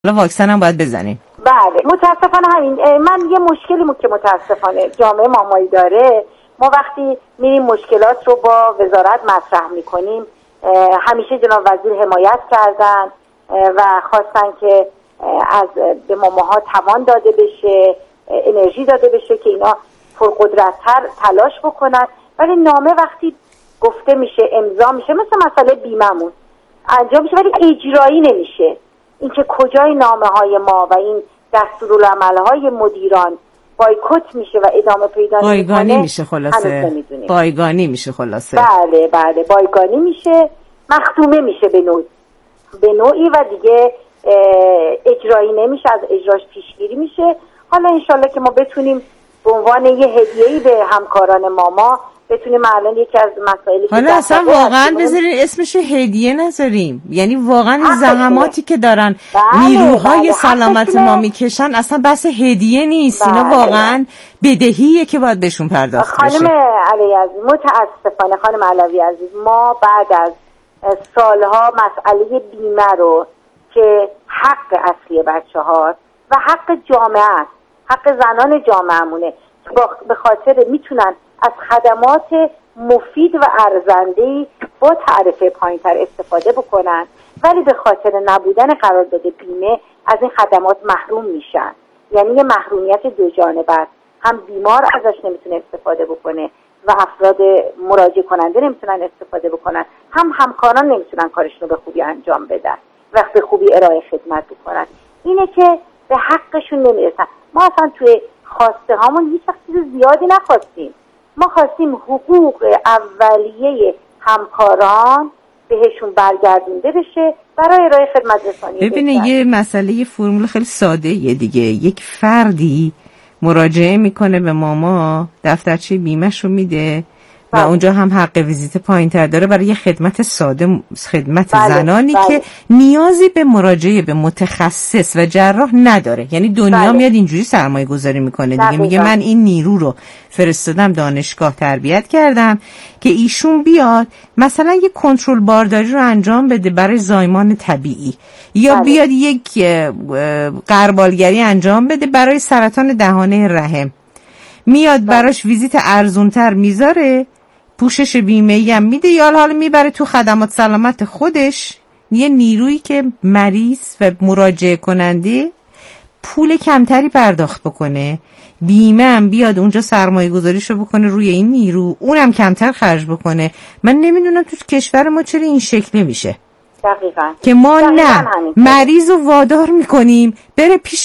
حالا واکسن هم باید بزنیم. بله متاسفانه همین. من یه مشکلی که متاسفانه جامعه مامایی داره، ما وقتی میریم مشکلات رو با وزارت مطرح میکنیم، همیشه جناب وزیر حمایت کردن و خواستن که از به ماماها توان داده بشه، انرژی داده بشه که اینا پرقدرت‌تر تلاش بکنن، ولی نامه وقتی گفته میشه امضا میشه، مثل مسئله بیمه‌مون انجام میشه ولی اجرایی نمیشه. اینکه کجای نامه‌های ما و این دستورالعمل‌های مدیران بایکوت میشه و ادامه پیدا نمی‌کنه، بایگانی میشه خلاصه. بایگانی میشه خلاصه. بله بایگانی میشه، مختومه میشه به نوعی و دیگه اجرایی نمیشه، از اجراش پیشگیری میشه. حالا انشالله که ما بتونیم به عنوان یه هدیه‌ای به همکاران ماما بتونیم الان یکی از مسائلی که حالا اصلا واقعا بذارین اسمش هدیه نذاریم، یعنی واقعا این زحماتی که دارن نیروهای سلامت ما میکشن اصلا بس هدیه نیست. اینا واقعا بدهیه که باید بهشون پرداخت بشه. خانم علی عزیز متاسفانه، خانم علوی عزیز، ما بعد از سالها مسئله بیمه رو که حق اصلی بچه‌ها و حق جامعه است، حق زنان جامعه‌مونه، به خاطر میتونن از خدمات مفید و ارزنده‌ای با تعرفه پایین‌تر استفاده بکنن، ولی به خاطر نبودن قرارداد بیمه از این خدمات محروم میشن. یعنی یه محرومیت دو جانبه است، هم بیمار ازش نمیتونه استفاده بکنه و افراد مراجعه کننده نمیتونن استفاده بکنن، هم همکاران نمیتونن کارشون رو به خوبی انجام بدن و به خوبی ارائه خدمت بکنن. اینه که به حقشون نمیرسن. ما اصلا توی خواسته هامون هیچ وقت چیز زیادی نخواستیم. ما خواستیم حقوق اولیه همکاران بهشون برگردونده بشه برای ارائه خدمت رسانی. ببینه یه مسئله فرمول خیلی ساده یه دیگه، یک فردی مراجعه میکنه به ماما، دفترچه بیمه‌شو میده و اونجا هم حق ویزیت پایین‌تر داره برای یه خدمت ساده، خدمت زنانی که نیازی به مراجعه به متخصص و جراح نداره. یعنی دنیا میاد اینجوری سرمایه گذاری میکنه دیگه، میگه من این نیرو رو فرستادم دانشگاه تربیت کردم که ایشون بیاد مثلا یه کنترل بارداری رو انجام بده برای زایمان طبیعی، یا بیاد یک غربالگری انجام بده برای سرطان دهانه رحم، میاد براش ویزیت ارزونتر میذاره، پوشش بیمه‌ای هم میده، یا حالا میبره تو خدمات سلامت خودش، یه نیرویی که مریض و مراجعه کننده پول کمتری پرداخت بکنه، بیمه هم بیاد اونجا سرمایه گذاریشو بکنه روی این نیرو، اونم کمتر خرج بکنه. من نمیدونم تو کشور ما چرا این شکل میشه. دقیقاً که ما نه مریض رو وادار میکنیم بره پیش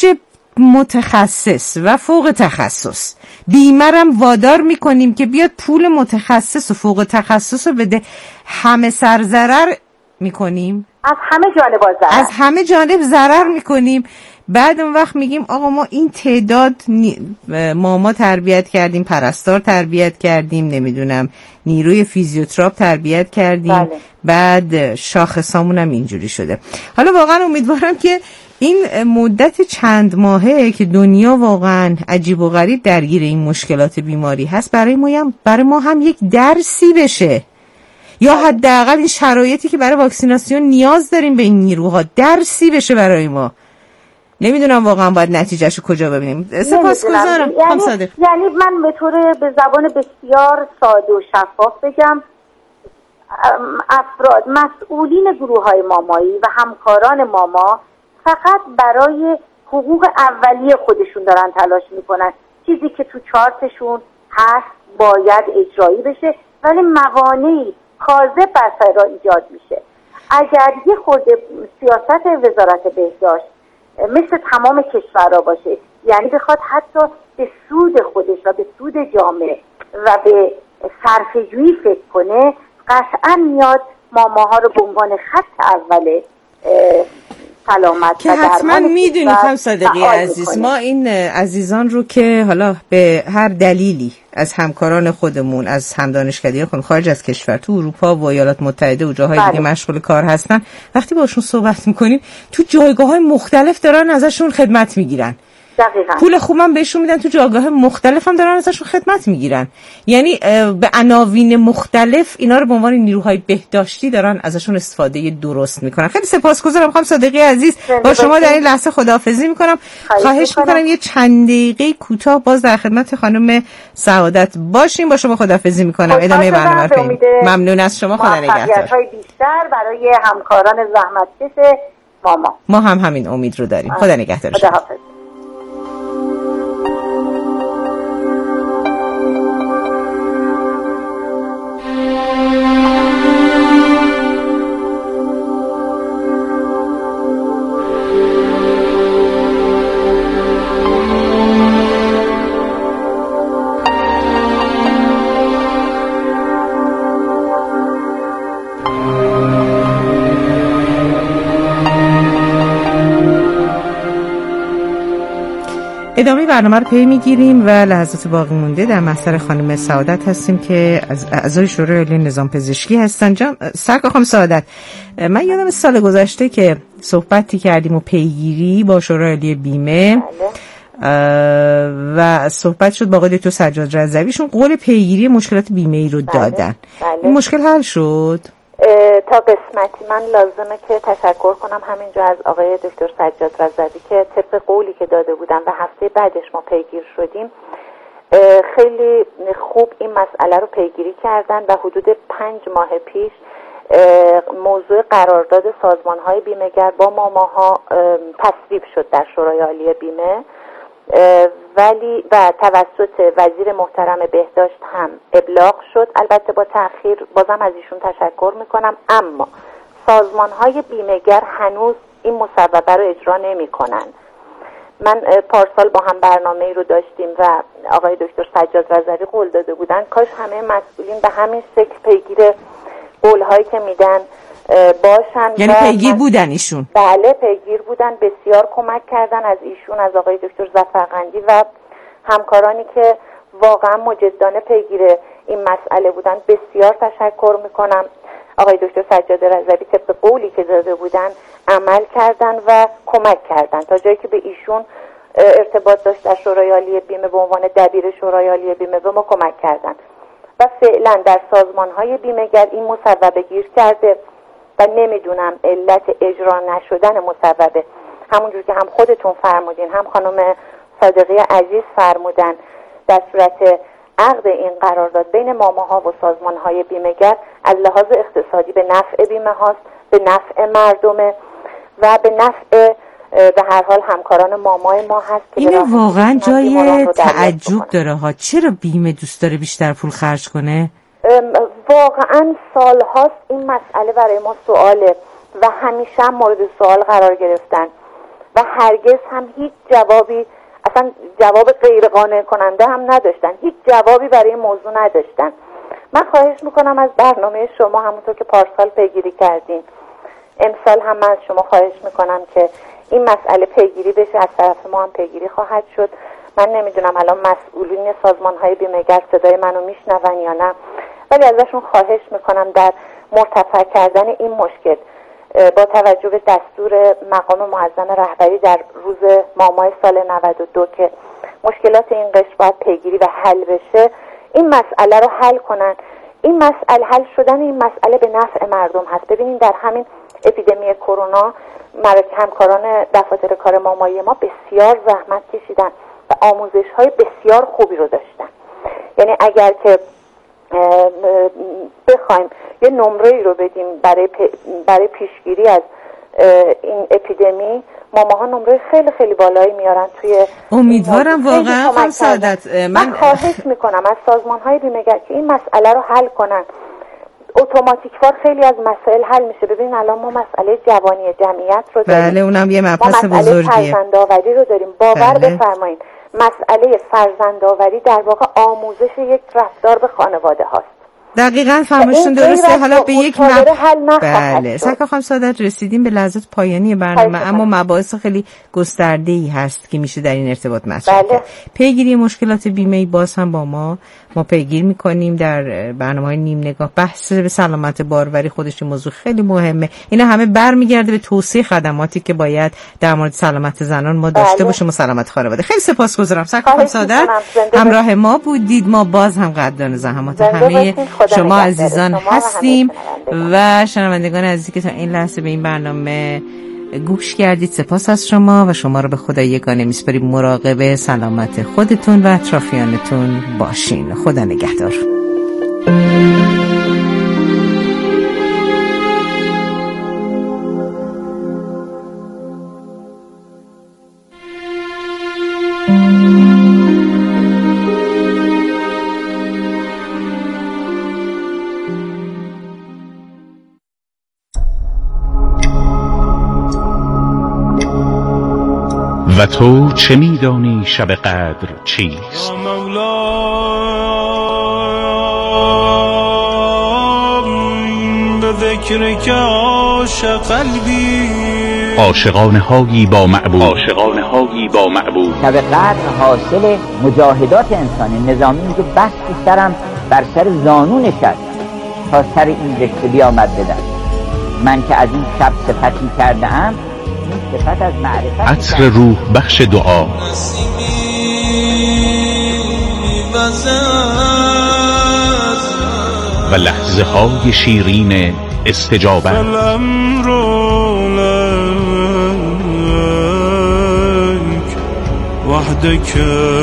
متخصص و فوق تخصص، بیمارم وادار میکنیم که بیاد پول متخصص و فوق تخصص رو بده، همه سر ضرر میکنیم، از همه جانب ضرر میکنیم. بعد اون وقت میگیم آقا ما این تعداد ماما تربیت کردیم، پرستار تربیت کردیم، نمیدونم نیروی فیزیوتراپ تربیت کردیم، بعد شاخصامون هم اینجوری شده. حالا واقعا امیدوارم که این مدت چند ماهه که دنیا واقعا عجیب و غریب درگیر این مشکلات بیماری هست برای ما هم یک درسی بشه، یا حداقل این شرایطی که برای واکسیناسیون نیاز داریم به این نیروها درسی بشه برای ما. نمیدونم واقعا باید نتیجهشو کجا ببینیم. سپاسگزارم. یعنی من به زبان بسیار ساده و شفاف بگم، افراد مسئولین گروه‌های مامایی و همکاران ماما فقط برای حقوق اولیه خودشون دارن تلاش میکنن، چیزی که تو چارتشون هست باید اجرایی بشه، ولی موانعی کاذب بر سر راه ایجاد میشه. اگر یه خورده سیاست وزارت بهداشت مثل تمام کشورها باشه، یعنی بخواد حتی به سود خودش و به سود جامعه و به صرفه‌جویی فکر کنه، قطعا میاد ماماها رو به عنوان خط اول سلامت که حتما میدونید هم صادقی عزیز، ما این عزیزان رو که حالا به هر دلیلی از همکاران خودمون، از همدانشکده‌های خودمون خارج از کشور تو اروپا و ایالات متحده و جاهای دیگه مشغول کار هستن، وقتی باشون صحبت میکنیم تو جایگاه‌های مختلف دارن ازشون خدمت میگیرن. پول خوبم بهشون میدن، تو جایگاه مختلف هم دارن ازشون خدمت میگیرن. یعنی به عناوین مختلف اینا رو به عنوان نیروهای بهداشتی دارن ازشون استفاده درست میکنن. خیلی سپاسگزارم خانم صادقی عزیز، با شما در این لحظه خداحافظی میکنم. خواهش میکنم یه چند دقیقه کوتاه باز در خدمت خانم سعادت باشیم. با شما خداحافظی میکنم. ادامه برنامه رو ممنون از شما. خدا نگهدار. بیشتر برای همکاران زحمتکش ما هم همین امید رو داریم. خدا نگهدار. خداحافظ. ادامه برنامه رو پی میگیریم و لحظات باقی مونده در محضر خانم سعادت هستیم که از اعضای شورای عالی نظام پزشکی هستن. سرکار خانم سعادت، من یادم سال گذشته که صحبتی کردیم و پیگیری با شورای عالی بیمه و صحبت شد با آقای دکتر سجاد رضویشون قول پیگیری مشکلات بیمه‌ای رو دادن. این مشکل حل شد؟ تا قسمتی من لازمه که تشکر کنم همینجا از آقای دکتر سجاد رضوی که طبق قولی که داده بودن و هفته بعدش ما پیگیر شدیم خیلی خوب این مسئله رو پیگیری کردن و حدود 5 ماه پیش موضوع قرارداد سازمان‌های بیمه‌گر با ماماها تصویب شد در شورای عالی بیمه ولی و توسط وزیر محترم بهداشت هم ابلاغ شد، البته با تأخیر. بازم از ایشون تشکر میکنم، اما سازمان‌های بیمه‌گر هنوز این مصوبه رو اجرا نمی‌کنن. من پارسال با هم برنامه‌ای رو داشتیم و آقای دکتر سجاد رضوی قول داده بودن کاش همه مسئولین به همین شکل پیگیر قول‌هایی که میدن باشن. یعنی پیگیر بودن ایشون؟ بله پیگیر بودن، بسیار کمک کردن از ایشون، از آقای دکتر ظفرقندی و همکارانی که واقعا مجدانه پیگیر این مسئله بودن. بسیار تشکر میکنم. آقای دکتر سجاد رضوی طبق قولی که داده بودن عمل کردن و کمک کردن تا جایی که به ایشون ارتباط داشت در شورای عالی بیمه به عنوان دبیر شورای عالی بیمه به ما کمک کردن و فعلا در سازمان‌های بیمه‌گر این مصوبه گیر کرده و نمیدونم علت اجرا نشدن مصوبه، همونجور که هم خودتون فرمودین هم خانم صادقی عزیز فرمودن، در صورت عقد این قرارداد بین ماماها و سازمان‌های بیمه‌گر از لحاظ اقتصادی به نفع بیمه هاست، به نفع مردمه و به نفع به هر حال همکاران مامای ما هست. اینه واقعا جای تعجب داره ها. چرا بیمه دوست داره بیشتر پول خرج کنه؟ واقعا سال هاست این مسئله برای ما سواله و همیشه هم مورد سوال قرار گرفتن و هرگز هم هیچ جوابی، اصلا جواب غیر قانع کننده هم نداشتن، هیچ جوابی برای این موضوع نداشتن. من خواهش میکنم از برنامه شما همونطور که پارسال پیگیری کردین امسال هم من از شما خواهش میکنم که این مسئله پیگیری بشه. از طرف ما هم پیگیری خواهد شد. من نمیدونم الان مسئولین سازمان‌های بیمه‌گر صدای منو میشنون یا نه، ولی ازشون خواهش میکنم در مرتفع کردن این مشکل با توجه به دستور مقام معظم رهبری در روز مامای سال 92 که مشکلات این قشر باید پیگیری و حل بشه، این مسئله رو حل کنن. این مسئله حل شدن این مسئله به نفع مردم هست. ببینید در همین اپیدمی کرونا همکاران دفاتر کار مامایی ما بسیار زحمت کشیدن و آموزش‌های بسیار خوبی رو داشتن. یعنی اگر که بخوایم یه نمره‌ای رو بدیم برای پیشگیری از این اپیدمی، ماماها نمره خیلی خیلی بالایی میارن توی. امیدوارم واقعا خانم سعادت. من خواهش میکنم از سازمان‌های بیمه‌گر که این مسئله رو حل کنن. اتوماتیکوار خیلی از مسائل حل میشه. ببین الان ما مسئله جوانی جمعیت رو داریم. بله اونم یه مبحث بزرگیه. مسئله فرزندآوری رو داریم. باور بفرمایید مسئله فرزندآوری در واقع آموزش یک رفتار به خانواده هاست. دقیقاً فرمایشتون درسته. حالا به یک بله سرکار خانم سعادت رسیدیم به لحظات پایانی برنامه، اما مباحث خیلی گسترده‌ای هست که میشه در این ارتباط مطرح کرد. پیگیری مشکلات بیمه‌ای باز هم با ما ما پیگیر میکنیم در برنامه‌های نیم نگاه. بحث سلامت باروری خودش موضوع خیلی مهمه. اینا همه برمیگرده به توسعه خدماتی که باید در مورد سلامت زنان ما داشته باشیم و سلامت خانواده. خیلی سپاسگزارم سرکار سعادت همراه ما بودید. ما باز هم قدردان زحمات همه شما عزیزان هستیم و شنوندگان عزیزی که تا این لحظه به این برنامه گوش کردید. سپاس از شما و شما رو به خدا یگانه میسپاریم. مراقب سلامت خودتون و اطرافیانتون باشین. خدا نگهدار. و تو چه می‌دانی شب قدر چیست؟ به ذکرک عاشق قلبی، عاشقانه هایی با معبود، عاشقانه هایی با معبود. شب قدر حاصل مجاهدات انسانی. نظامی میگه بس سرم بر سر زانو نشست تا سر این رشته بیامد بدن. من که از این شب صفتی کرده ام، این صفت از معرفت. عطر روح بخش دعا، و لحظه های شیرین استجابت. وحدك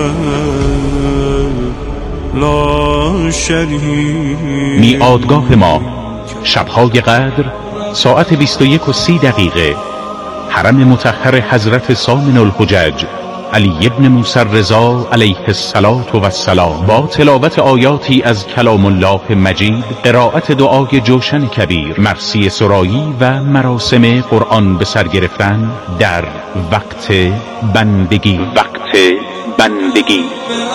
لا شریک. میعادگاه ما شبهای قدر ساعت 21:30 حرم مطهر حضرت سامن الحجج علی ابن موسی الرضا علیه الصلاة و السلام، با تلاوت آیاتی از کلام الله مجید، قرائت دعای جوشن کبیر، مرثیه سرایی و مراسم قرآن به سر گرفتن در وقت بندگی. وقت بندگی.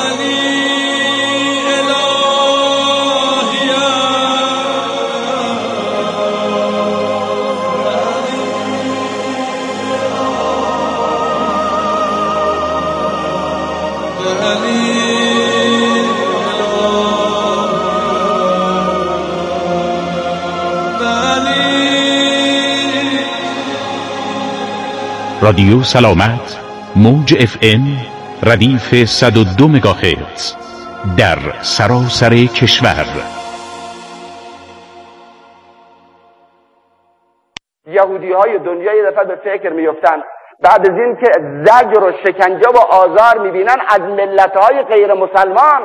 رادیو سلامت، موج FM ردیف 102 مگاهرتز در سراسر کشور. یهودی‌های دنیا یه دفعه به فکر میفتن بعد از این که زجر و شکنجه و آزار میبینن از ملت‌های غیر مسلمان.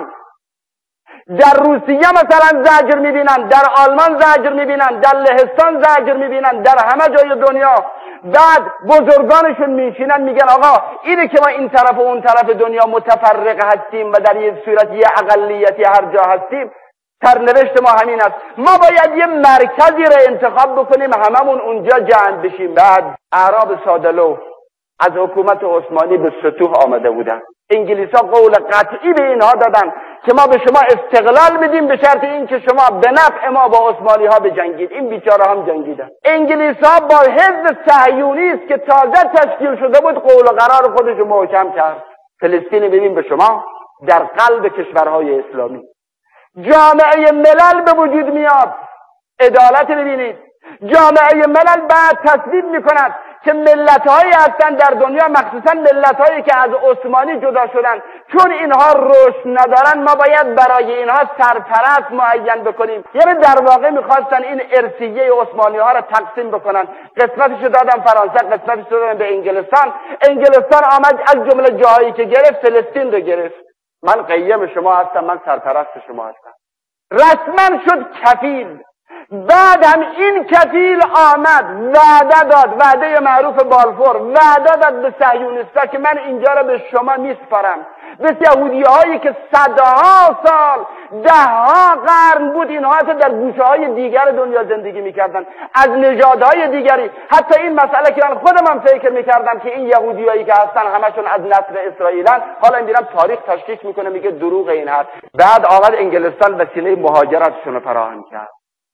در روسیه مثلا زجر میبینن، در آلمان زجر میبینن، در لهستان زجر میبینن، در همه جای دنیا. بعد بزرگانشون میشینن میگن آقا اینه که ما این طرف و اون طرف دنیا متفرق هستیم و در یه صورت یه اقلیتی هر جا هستیم، سرنوشت ما همین است. ما باید یه مرکزی را انتخاب بکنیم هممون اونجا جمع بشیم. بعد اعراب سادلو از حکومت عثمانی به سطوح آمده بودن. انگلیسا قول قطعی به اینها دادن که ما به شما استقلال میدیم به شرط این که شما به نفع ما با عثمانی ها بجنگید. این بیچاره هم جنگیدن. انگلیسا با حزب صهیونی است که تازه تشکیل شده بود قول و قرار خودش رو محکم کرد. فلسطین ببین به شما در قلب کشورهای اسلامی. جامعه ملل به وجود میاد. عدالت ببینید. جامعه ملل بعد تصویب میکند که ملت‌هایی هستند در دنیا، مخصوصا ملت‌هایی که از عثمانی جدا شدن، چون اینها رشد ندارن ما باید برای اینها سرپرست معین بکنیم. یعنی در واقع میخواستن این ارثیه عثمانی‌ها را تقسیم بکنن. قسمتشو دادن فرانسه، قسمتشو دادن به انگلستان. انگلستان آمد از جمله جاهایی که گرفت فلسطین رو گرفت. من قیم شما هستم، من سرپرست شما هستم. رسما شد کفیل. بعد هم این کفیل آمد وعده داد، وعده معروف بالفور، وعده داد به صهیونیستا که من اینجا را به شما میسپارم. به یهودی‌هایی که صدها سال، دهها قرن بود اینها در گوشه‌های دیگر دنیا زندگی می‌کردن، از نژادهای دیگری. حتی این مسئله که من خودم فکر می‌کردم که این یهودیایی که هستن همشون از نسل اسرائیلن، حالا می‌بینم تاریخ تشکیک میکنه میگه دروغ این هست. بعد آمد انگلستان وسیله مهاجرتشون رو فراهم کرد.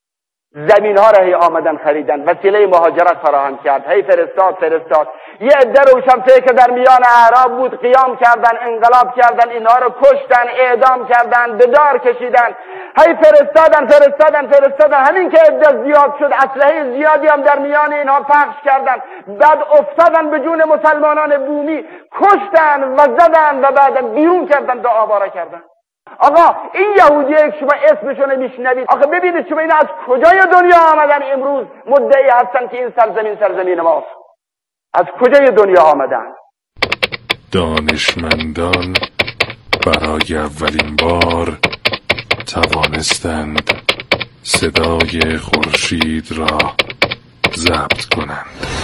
زمین ها را هی آمدن خریدن، وسیله مهاجرت فراهم کرد، هی فرستاد. یه عده روشنفکر در میان اعراب بود، قیام کردن، انقلاب کردن، اینها رو کشتن، اعدام کردن، به دار کشیدن، هی فرستادن. همین که عده زیاد شد، اسلحه زیادی هم در میان اینها پخش کردن، بعد افتادن به جون مسلمانان بومی، کشتن و زدن و بعد بیرون کردن، تا آواره کردن. آقا این یهودیه که شما اسمشو نمیشنوید، آخه ببینید شما اینا از کجای دنیا آمدن امروز مدعی هستن که این سرزمین ماست؟ از کجای دنیا آمدن؟ دانشمندان برای اولین بار توانستند صدای خورشید را ضبط کنند.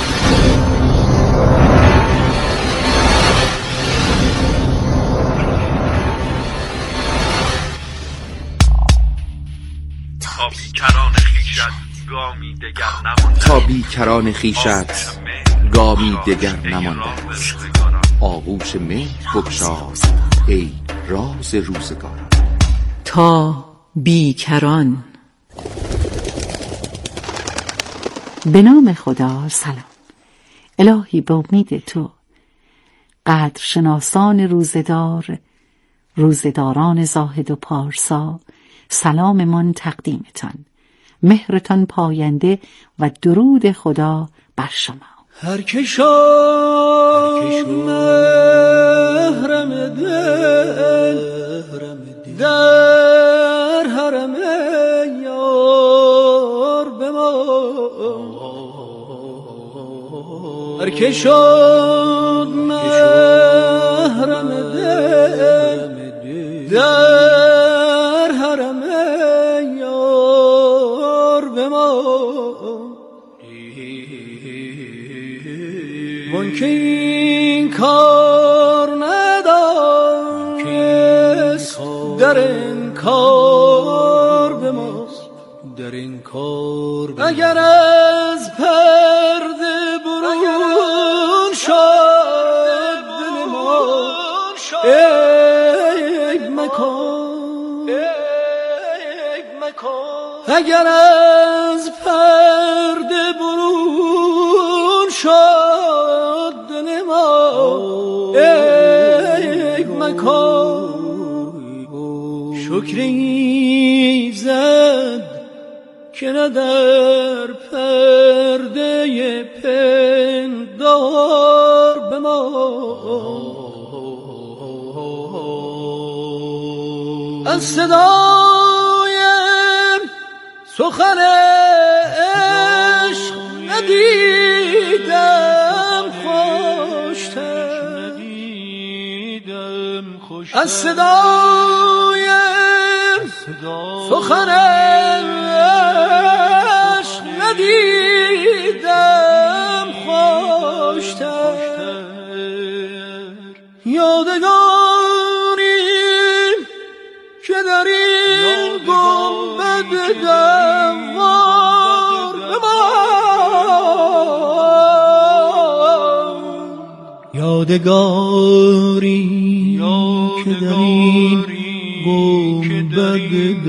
تا بیکران خویشت گامی دگر نمانده است. آغوش مهر بگشای ای راز روزگاران. تا بیکران. به نام خدا. سلام. الهی به امید تو قدرشناسان روزداران زاهد و پارسا، سلاممان تقدیمتان، مهرتان پاینده و درود خدا بر شما. هر که شد محرم دل در حرم یار بمان، هر که شد محرم دل در حرم یار بمان، من که این کار ندانست در این کار بماست، در این کار بماست. اگر از پرده برون شد دل ما ای مکان، اگر از پرده برون شد دل ما ای مکان، شکری زد که نه در پرده پندار به ما، از صدای سخن عشق ندیدم خوشتر، از صدای سخن عشق ندیدم خوشتر، یادگاری که در این گنبد دوار بمان، یادگاری که در این گنبد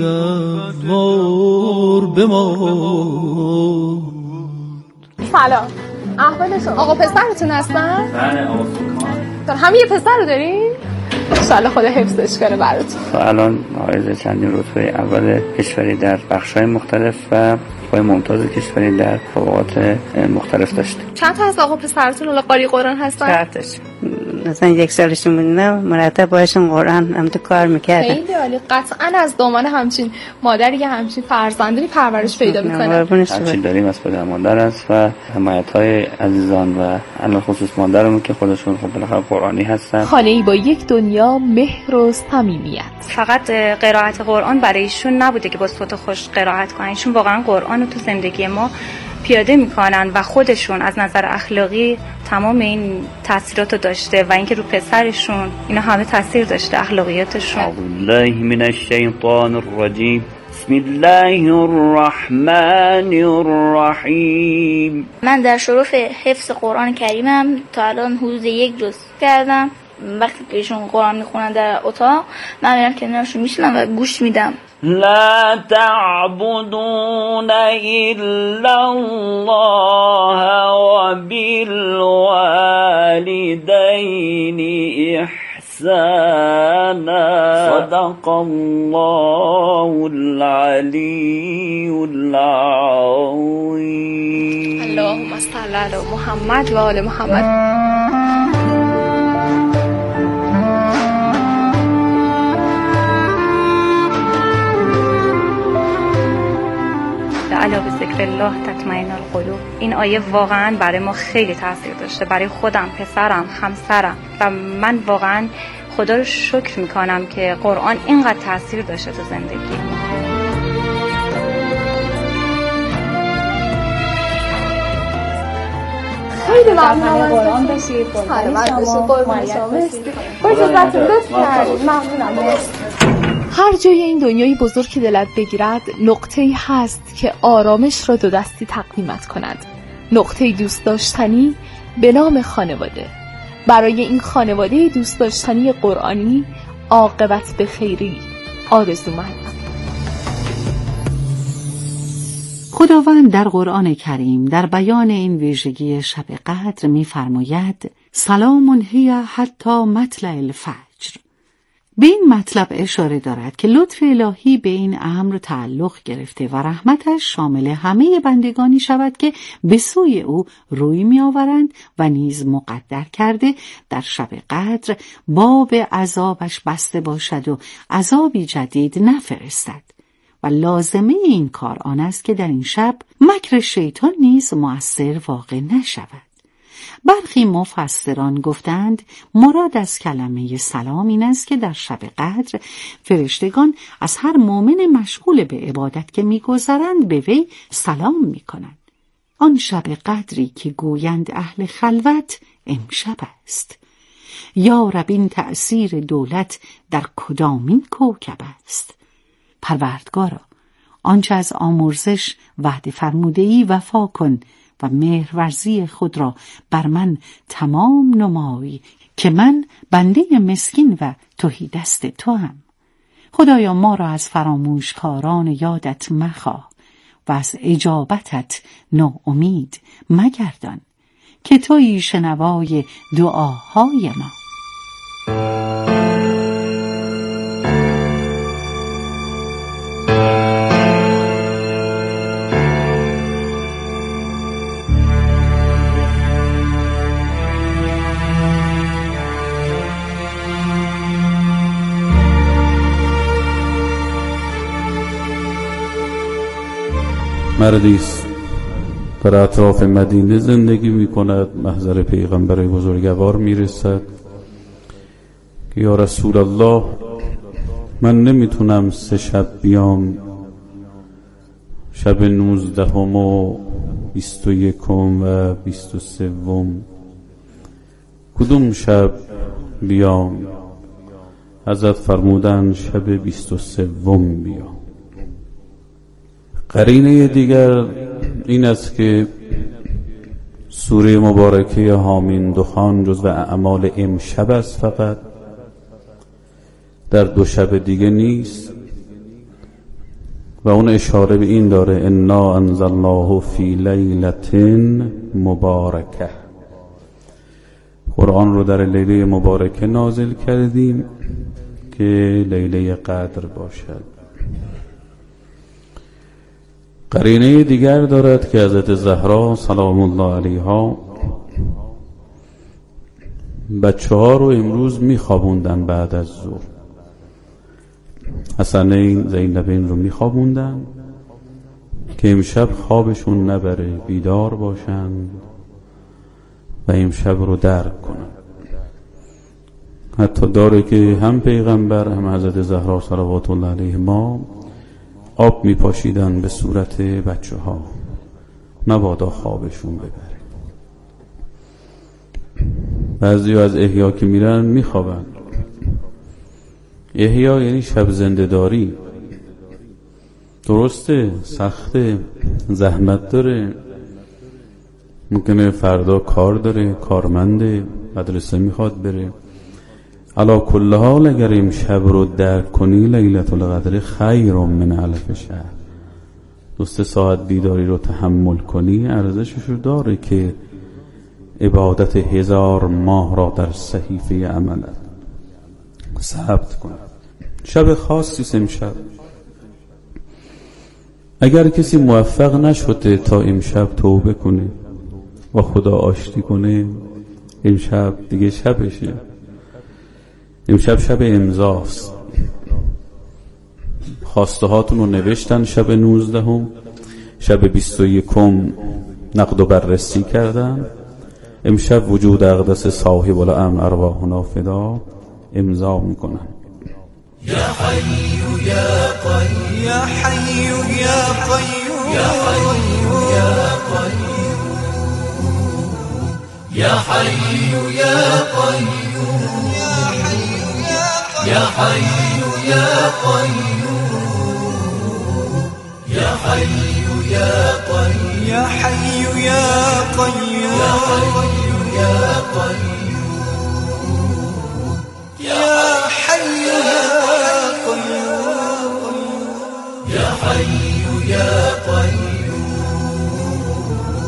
دوار بمان. سلام، احوالتون؟ آقا پسرتون هستن؟ بله آقا سلطان. همین یه پسر رو دارین؟ انشالله خدا حفظش کنه براتون. الان حائز چندین رتبه اول کشوری در بخش‌های مختلف و پای ممتاز کشوری در فوقات مختلف داشتیم. چند تا از آقا پسرتون الان قاری قرآن هستن؟ 4 تاش. مثلا 1 سالشون بودن مرتب باشون قرآن هم تو کار میکردن. خیلی عالی. قطعا از دامان همچین مادری که همچین فرزندی پرورش پیدا میکنه. هرچی داریم از پدر مادر است و حمایت‌های عزیزان و علل خصوص مادرمون که خودشون خب بالاخره قرآنی هستن. خانه‌ای با یک دنیا مهر و صمیمیت. فقط قرائت قرآن برای ایشون نبوده که با صوت خوش قرائت کنن، ایشون واقعا قرآن رو تو زندگی ما پیاده میکنن و خودشون از نظر اخلاقی تمام این تاثیرات رو داشته و اینکه رو پسرشون اینا همه تاثیر داشته اخلاقیاتشون. اعوذ بالله من الشیطان الرجیم. بسم الله الرحمن الرحیم. من در شرف حفظ قرآن کریمم تا الان حدود 1 جزء کردم. وقتی که ایشون قرآن میخونن در اتاق من میرم کنارشون میشینم و گوش میدم لا تعبدون إلا الله وبالوالدين إحسانا صدق الله العلي العظيم. اللهم صل على محمد و آل محمد. الا بذکر الله تطمئن القلوب. این آیه واقعا برای ما خیلی تاثیر داشته، برای خودم، پسرم، همسرم، و من واقعا خدا رو شکر میکنم که قرآن اینقدر تاثیر داشته تو زندگی ما. خیلی ممنونم قرآن باشید. سلامت باشید. قربان شما. مرسی. لطف کردید. ممنونم. هر جای این دنیای بزرگ که دلت بگیرد نقطه‌ای هست که آرامش را دو دستی تقدیمت کند. نقطه‌ای دوست داشتنی به نام خانواده. برای این خانواده دوست داشتنی قرآنی عاقبت به خیری آرزومندم. خداوند در قرآن کریم در بیان این ویژگی شب قدر می‌فرماید سلام هی حتی مطلع الفجر. به این مطلب اشاره دارد که لطف الهی به این امر تعلق گرفته و رحمتش شامل همه بندگانی شود که به سوی او روی می آورند و نیز مقدر کرده در شب قدر باب عذابش بسته باشد و عذابی جدید نفرستد. و لازمه این کار آن است که در این شب مکر شیطان نیز مؤثر واقع نشود. برخی مفسران گفتند مراد از کلمه سلام این است که در شب قدر فرشتگان از هر مؤمن مشغول به عبادت که می‌گذرند به وی سلام می‌کنند. آن شب قدری که گویند اهل خلوت امشب است. یا رب این تأثیر دولت در کدامین کوکب است؟ پروردگارا آنچه از آمرزش وعده فرموده‌ای وفا کن و مهرورزی خود را بر من تمام نمایی که من بنده مسکین و تهی دست تو هم. خدایا ما را از فراموشکاران یادت مخواه و از اجابتت ناامید مگردان که تویی شنوای دعاهای ما. مردیست در اطراف مدینه زندگی می کند. محضر پیغمبر بزرگوار می رسد که یا رسول الله من نمیتونم 3 شب بیام، شب 19 و 21 و 23 کدوم شب بیام؟ حضرت فرمودن شب 23 بیام. قرینه دیگر این است که سوره مبارکه حامین دخان جزو اعمال امشب است، فقط در 2 شب دیگه نیست و اون اشاره به این داره انا انزلناه فی لیلة مبارکه. قرآن رو در لیله مبارکه نازل کردیم که لیله قدر باشد. قرینه دیگر دارد که حضرت زهرا سلام الله علیها بچه‌ها رو امروز میخوابوندن بعد از ظهر. حسنین زینبین رو میخوابوندن که امشب خوابشون نبره، بیدار باشن و امشب رو درک کنن. حتی داره که هم پیغمبر هم حضرت زهرا صلوات الله علیهما آب میپاشیدن به صورت بچه ها مبادا خوابشون ببره. بعضی از احیا که میرن میخوابن. احیا یعنی شب زنده‌داری. درسته سخته، زحمت داره، ممکنه فردا کار داره، کارمنده، مدرسه میخواد بره، علا کل حال اگر امشب رو درک کنی لیلة القدر خیر من الف شهر. 2-3 ساعت بیداری رو تحمل کنی ارزشش رو داره که عبادت 1000 ماه را در صحیفه عملت ثبت کن. شب خاصی امشب. اگر کسی موفق نشده تا امشب توبه کنه و خدا آشتی کنه، امشب دیگه شبشه. امشب شب امضاست. خواسته هاتون رو نوشتن شب 19، شب 21 نقد و بررسی کردن. امشب وجود اقدس صاحب الامر ارواحنا فدا امضا میکنن. یا حی یا قیوم یا حی یا قیوم یا حی یا قیوم یا حی یا قیوم یا حی یا قیوم یا حی یا قیوم یا حی یا قیوم یا حی یا قیوم یا حی یا قیوم یا حی یا قیوم.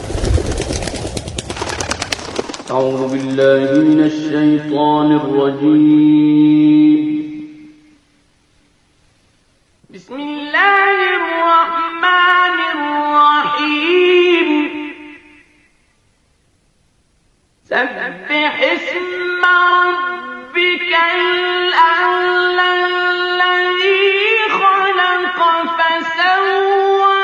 أعوذ بالله من الشيطان الرجيم. بسم الله الرحمن الرحيم. سبح اسم ربك الأعلى الذي خلق فسوى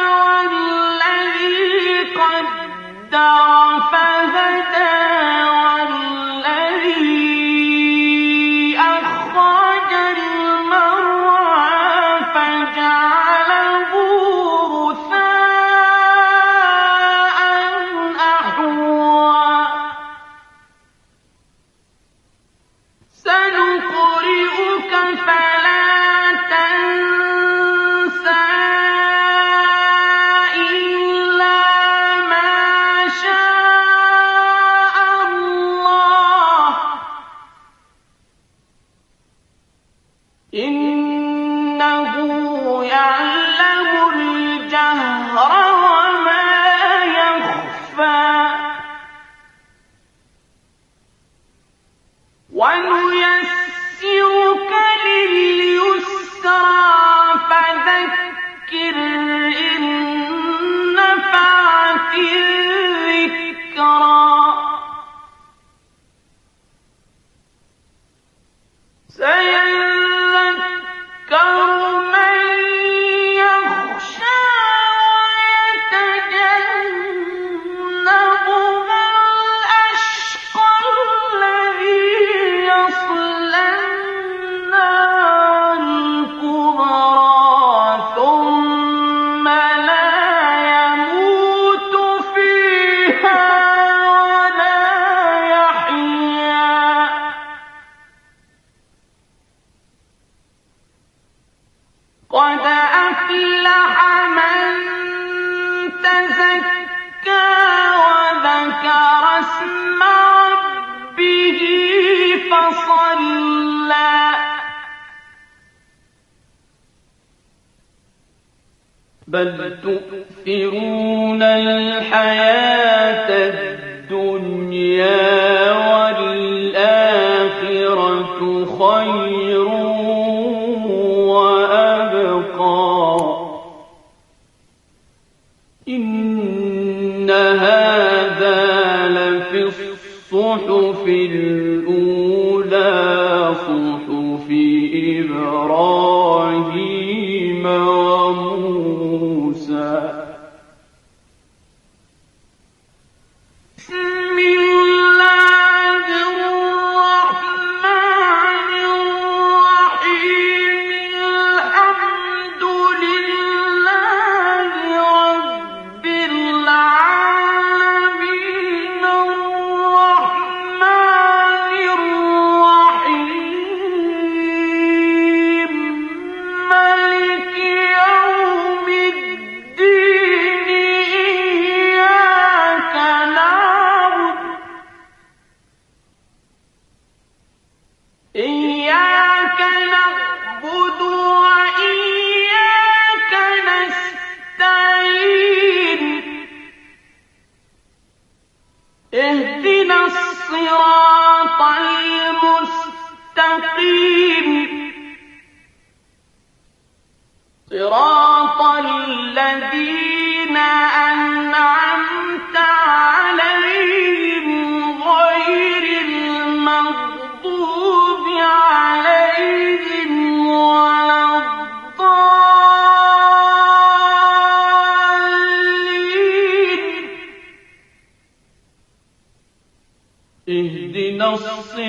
والذي قدر فهدى والذي أخرج المرعى فجعله غثاء أحوى. سنقرئك فلا تنسى إلا ما شاء الله إنه يعلم الجهر وما يخفى. ونيسرك لليسرى فذكر إن نفعت الذكرى. سيذكر من يخشى ويتجنبها الأشقى الذي يصلى النار الكبرى ثم لا يموت فيها ولا يحيا. قد أفلح من تزكى وذكر اسم ربه فصلى. بل تؤثرون الحياة الدنيا والآخرة خير وأبقى. إن هذا لفي الصحف الأولى صحف إبراهيم وموسى. بسم الله الرحمن الرحيم. الحمد لله رب العالمين الرحمن الرحيم المستقيم صراط الذين أنعمت عليهم غير المغضوب عليهم ولا الضالين اهدنا